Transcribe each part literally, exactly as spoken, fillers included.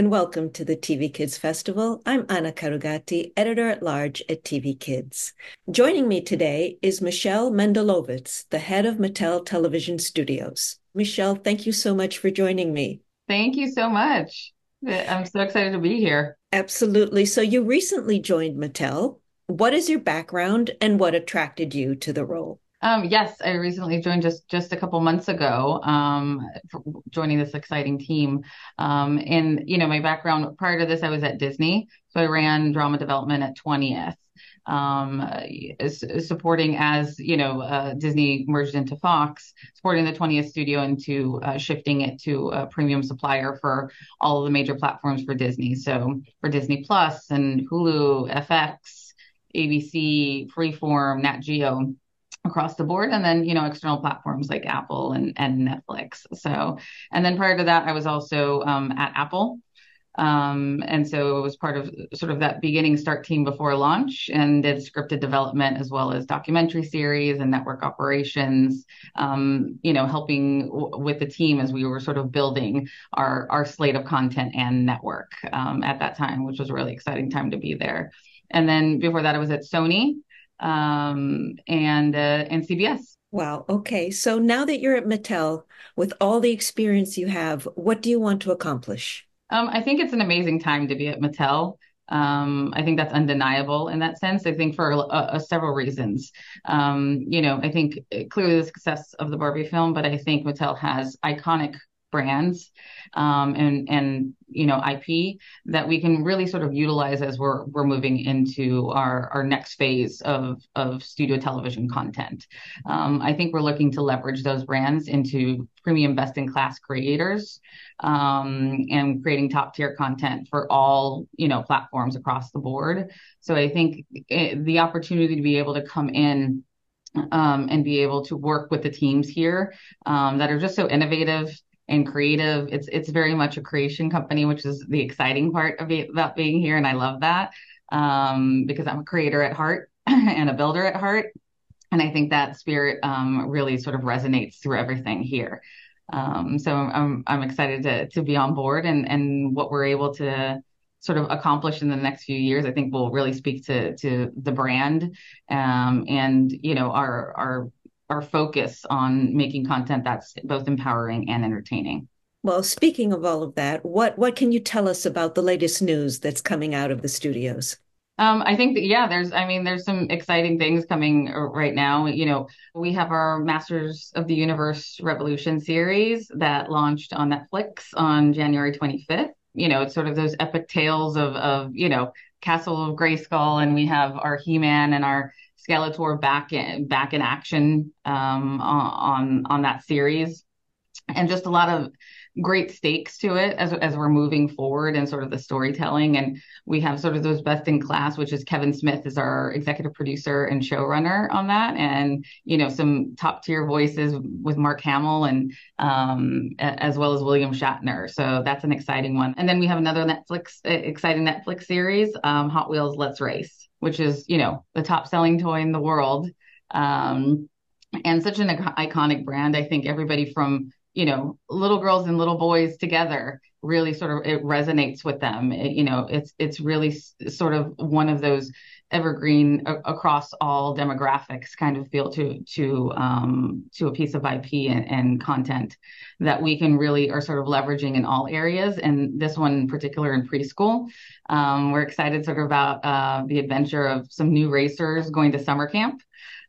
and welcome to the T V Kids Festival. I'm Anna Karugati, editor-at-large at T V Kids. Joining me today is Michelle Mendelovitz, the head of Mattel Television Studios. Michelle, thank you so much for joining me. Thank you so much. I'm so excited to be here. Absolutely. So you recently joined Mattel. What is your background and what attracted you to the role? Um, yes, I recently joined just just a couple months ago, um, for joining this exciting team. Um, and you know, my background prior to this, I was at Disney, so I ran drama development at twentieth, um, s- supporting as you know, uh, Disney merged into Fox, supporting the twentieth studio into uh, shifting it to a premium supplier for all of the major platforms for Disney. So for Disney Plus and Hulu, F X, A B C, Freeform, Nat Geo across the board, and then you know external platforms like Apple and and Netflix. So and then prior to that I was also um, at Apple, um, and so it was part of sort of that beginning start team before launch, and did scripted development as well as documentary series and network operations, um, you know helping w- with the team as we were sort of building our our slate of content and network, um, at that time, which was a really exciting time to be there. And then before that I was at Sony, um, and uh, and C B S. Wow. Okay. So now that you're at Mattel, with all the experience you have, what do you want to accomplish? Um, I think it's an amazing time to be at Mattel. Um, I think that's undeniable in that sense. I think for uh, uh, several reasons. Um, you know, I think uh, clearly the success of the Barbie film, but I think Mattel has iconic brands, um, and and you know I P that we can really sort of utilize as we're we're moving into our our next phase of of studio television content. Um, I think we're looking to leverage those brands into premium best in class creators, um, and creating top tier content for all you know platforms across the board. So I think it, the opportunity to be able to come in, um, and be able to work with the teams here, um, that are just so innovative and creative. It's it's very much a creation company, which is the exciting part of it, about being here, and I love that, um, because I'm a creator at heart and a builder at heart. And I think that spirit, um, really sort of resonates through everything here. Um, so I'm I'm excited to to be on board, and and what we're able to sort of accomplish in the next few years. I think will really speak to to the brand, um, and you know our our our focus on making content that's both empowering and entertaining. Well, speaking of all of that, what what can you tell us about the latest news that's coming out of the studios? Um, I think that, yeah, there's, I mean, there's some exciting things coming uh, right now. You know, we have our Masters of the Universe Revolution series that launched on Netflix on January twenty-fifth. You know, it's sort of those epic tales of, of, you know, Castle of Grayskull, and we have our He-Man and our Skeletor back in, back in action, um, on, on that series, and just a lot of great stakes to it as as we're moving forward and sort of the storytelling. And we have sort of those best in class, which is Kevin Smith is our executive producer and showrunner on that, and you know some top tier voices with Mark Hamill, and um, as well as William Shatner. So that's an exciting one. And then we have another Netflix exciting Netflix series, um, Hot Wheels Let's Race, which is you know the top selling toy in the world. Um, and such an iconic brand. I think everybody from you know little girls and little boys together really sort of it resonates with them. It, you know, it's it's really s- sort of one of those evergreen a- across all demographics kind of feel to to um, to a piece of I P and, and content that we can really are sort of leveraging in all areas. And this one in particular in preschool, um, we're excited sort of about uh, the adventure of some new racers going to summer camp,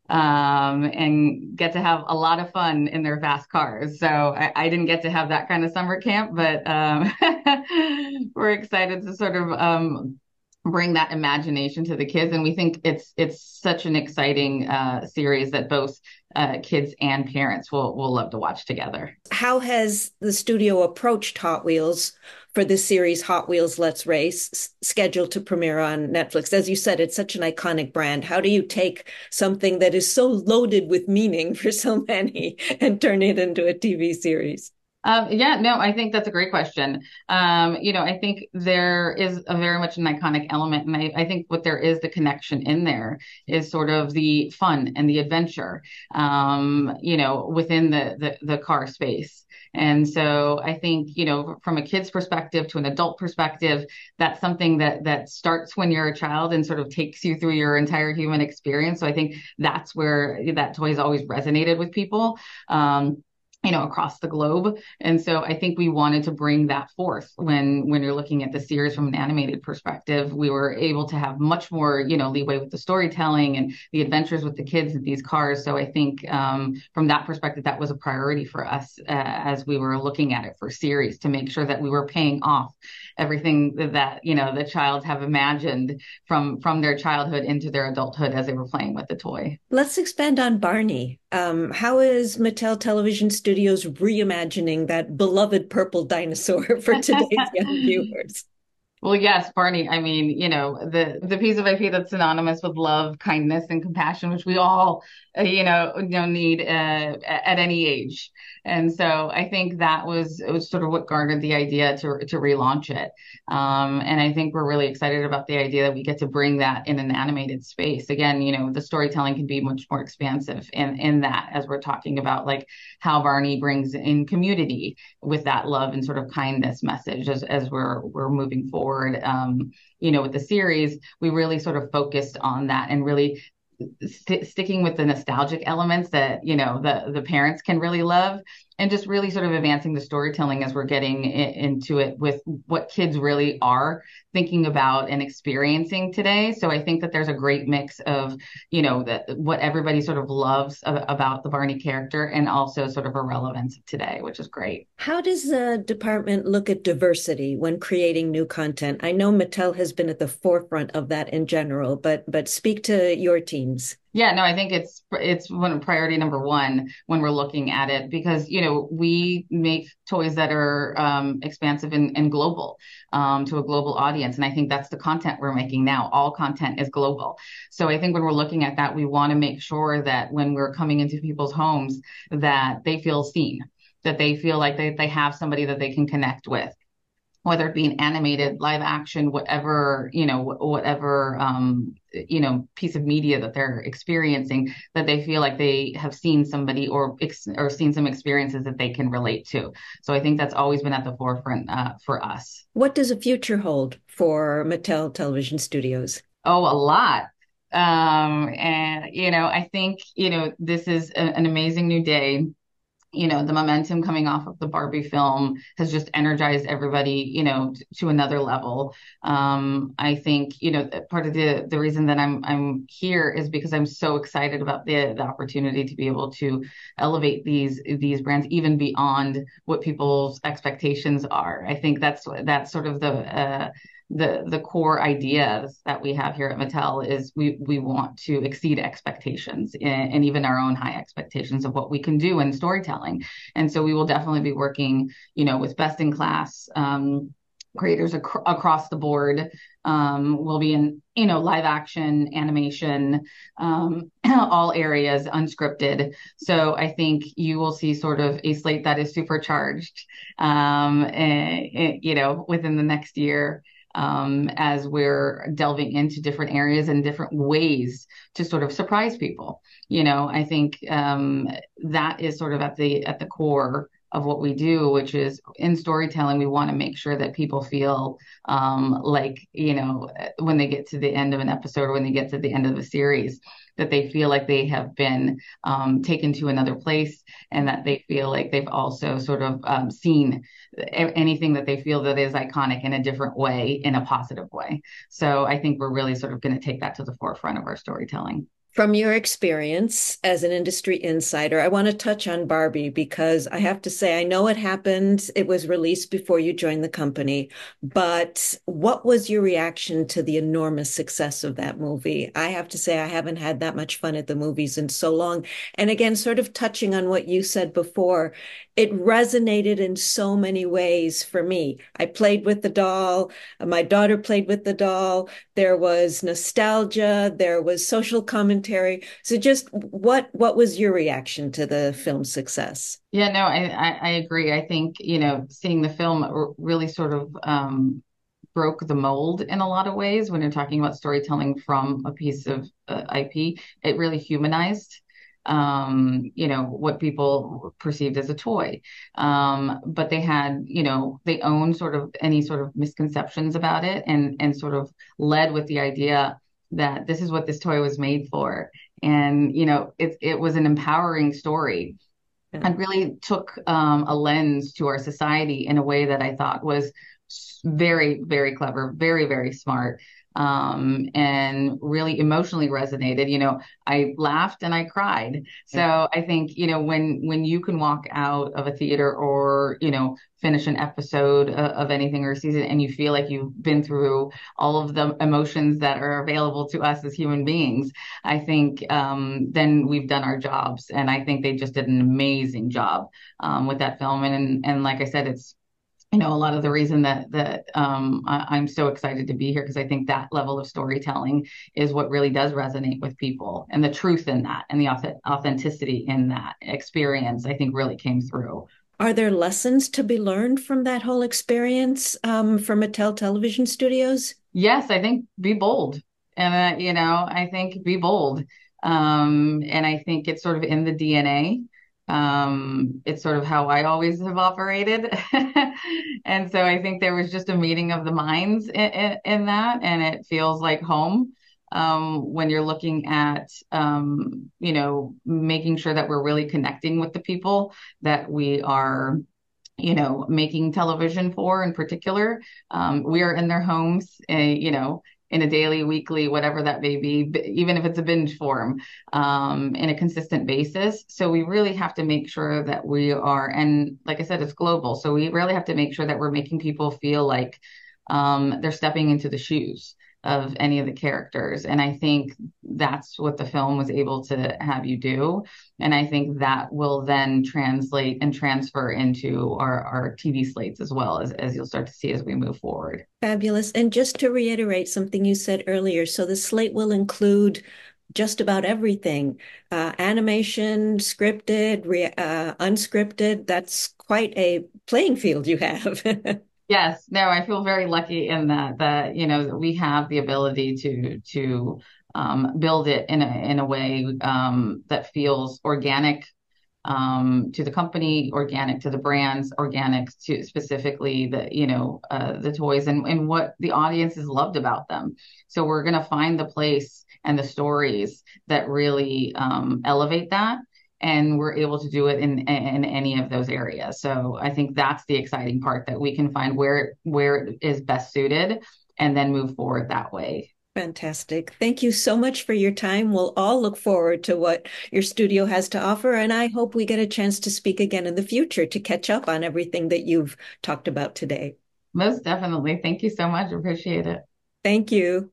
um, and get to have a lot of fun in their fast cars. So I, I didn't get to have that kind of summer camp, but um, we're excited to sort of um, bring that imagination to the kids. And we think it's it's such an exciting uh, series that both uh, kids and parents will will love to watch together. How has the studio approached Hot Wheels for this series, Hot Wheels Let's Race, s- scheduled to premiere on Netflix? As you said, it's such an iconic brand. How do you take something that is so loaded with meaning for so many and turn it into a T V series? Um, yeah, no, I think that's a great question. Um, you know, I think there is a very much an iconic element, and I, I think what there is the connection in there is sort of the fun and the adventure, um, you know, within the, the the car space. And so I think, you know, from a kid's perspective to an adult perspective, that's something that that starts when you're a child and sort of takes you through your entire human experience. So I think that's where that toy has always resonated with people. Um, you know, across the globe. And so I think we wanted to bring that forth when when you're looking at the series from an animated perspective. We were able to have much more, you know, leeway with the storytelling and the adventures with the kids in these cars. So I think um, from that perspective, that was a priority for us uh, as we were looking at it for series, to make sure that we were paying off everything that, you know, the child have imagined from from their childhood into their adulthood as they were playing with the toy. Let's expand on Barney. Um, how is Mattel Television Studios reimagining that beloved purple dinosaur for today's young viewers? Well, yes, Barney. I mean, you know, the the piece of I P that's synonymous with love, kindness, and compassion, which we all, uh, you know, you know, need uh, at any age. And so I think that was it was sort of what garnered the idea to to relaunch it. Um, and I think we're really excited about the idea that we get to bring that in an animated space. Again, you know, the storytelling can be much more expansive in in that, as we're talking about like how Barney brings in community with that love and sort of kindness message as as we're we're moving forward. Um, you know, with the series, we really sort of focused on that and really st- sticking with the nostalgic elements that, you know, the the parents can really love, and just really sort of advancing the storytelling as we're getting i- into it with what kids really are thinking about and experiencing today. So I think that there's a great mix of, you know, that what everybody sort of loves a- about the Barney character, and also sort of a relevance of today, which is great. How does the department look at diversity when creating new content? I know Mattel has been at the forefront of that in general, but but speak to your teams. Yeah, no, I think it's it's one priority number one when we're looking at it, because you know we make toys that are um, expansive and, and global, um, to a global audience, and I think that's the content we're making now. All content is global, so I think when we're looking at that, we want to make sure that when we're coming into people's homes, that they feel seen, that they feel like they they have somebody that they can connect with, whether it be an animated, live action, whatever, you know, whatever, um, you know, piece of media that they're experiencing, that they feel like they have seen somebody or ex- or seen some experiences that they can relate to. So I think that's always been at the forefront uh, for us. What does a future hold for Mattel Television Studios? Oh, a lot. Um, and, you know, I think, you know, this is a, an amazing new day. You know, the momentum coming off of the Barbie film has just energized everybody, you know, t- to another level. Um, I think, you know, part of the the reason that I'm I'm here is because I'm so excited about the the opportunity to be able to elevate these these brands even beyond what people's expectations are. I think that's that's sort of the uh, the the core ideas that we have here at Mattel is we we want to exceed expectations, and, and even our own high expectations of what we can do in storytelling. And so we will definitely be working, you know, with best in class um, creators ac- across the board. Um, we'll be in, you know, live action, animation, um, all areas, unscripted. So I think you will see sort of a slate that is supercharged, um, and, and, you know, within the next year, um, as we're delving into different areas and different ways to sort of surprise people. You know, I think um, that is sort of at the at the core of what we do, which is in storytelling, we want to make sure that people feel um, like, you know, when they get to the end of an episode or when they get to the end of the series, that they feel like they have been um, taken to another place, and that they feel like they've also sort of um, seen anything that they feel that is iconic in a different way, in a positive way. So I think we're really sort of going to take that to the forefront of our storytelling. From your experience as an industry insider, I want to touch on Barbie because I have to say, I know it happened. It was released before you joined the company, but what was your reaction to the enormous success of that movie? I have to say, I haven't had that much fun at the movies in so long. And again, sort of touching on what you said before, it resonated in so many ways for me. I played with the doll. My daughter played with the doll. There was nostalgia. There was social commentary. So just what what was your reaction to the film's success? Yeah, no, I, I, I agree. I think, you know, seeing the film r- really sort of um, broke the mold in a lot of ways when you're talking about storytelling from a piece of uh, I P. It really humanized, um, you know, what people perceived as a toy. Um, but they had, you know, they owned sort of any sort of misconceptions about it and and sort of led with the idea that this is what this toy was made for. And, you know, it it was an empowering story and really took um, a lens to our society in a way that I thought was very, very clever, very, very smart, um, and really emotionally resonated. You know, I laughed and I cried. So I think, you know, when when you can walk out of a theater or, you know, finish an episode of, of anything or a season and you feel like you've been through all of the emotions that are available to us as human beings, I think um, then we've done our jobs. And I think they just did an amazing job um, with that film. And, and and like I said, it's you know a lot of the reason that that um, I, I'm so excited to be here because I think that level of storytelling is what really does resonate with people, and the truth in that, and the auth- authenticity in that experience, I think really came through. Are there lessons to be learned from that whole experience um, from Mattel Television Studios? Yes, I think be bold. And, uh, you know, I think be bold. Um, and I think it's sort of in the D N A. Um, it's sort of how I always have operated. And so I think there was just a meeting of the minds in, in, in that, and it feels like home. Um, when you're looking at, um, you know, making sure that we're really connecting with the people that we are you know, making television for in particular. Um, we are in their homes, uh, you know, in a daily, weekly, whatever that may be, b- even if it's a binge form, um, in a consistent basis. So we really have to make sure that we are, and like I said, it's global. So we really have to make sure that we're making people feel like um, they're stepping into the shoes of any of the characters. And I think that's what the film was able to have you do. And I think that will then translate and transfer into our, our T V slates as well as, as you'll start to see as we move forward. Fabulous. And just to reiterate something you said earlier, so the slate will include just about everything, uh, animation, scripted, re uh, unscripted. That's quite a playing field you have. Yes, no, I feel very lucky in that that you know that we have the ability to to um, build it in a in a way um, that feels organic um, to the company, organic to the brands, organic to specifically the, you know, uh, the toys and, and what the audiences loved about them. So we're going to find the place and the stories that really um, elevate that. And we're able to do it in, in any of those areas. So I think that's the exciting part that we can find where where it is best suited and then move forward that way. Fantastic. Thank you so much for your time. We'll all look forward to what your studio has to offer, and I hope we get a chance to speak again in the future to catch up on everything that you've talked about today. Most definitely. Thank you so much. Appreciate it. Thank you.